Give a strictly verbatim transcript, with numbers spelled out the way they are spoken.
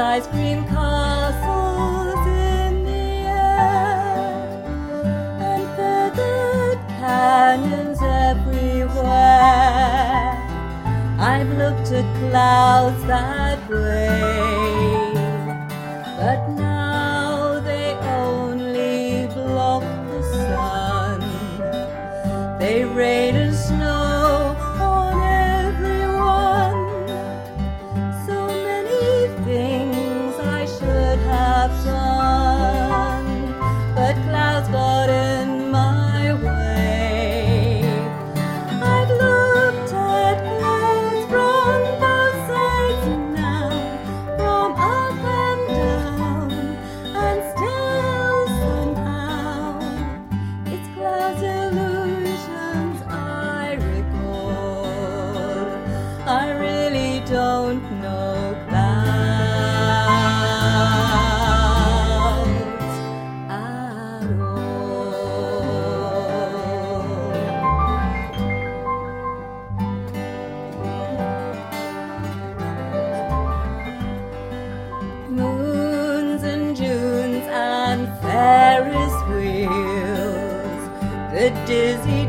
ice cream castles in the air, and feathered canyons everywhere. I've looked at clouds that way, but now they only block the sun. They rain and snow on everyone. So many things I should have done, but clouds got in my way. I've looked at clouds from both sides now, from up and down, and still somehow it's clouds illusions I recall. I really don't know clouds at all. Moons and Junes and Ferris wheels, the dizzy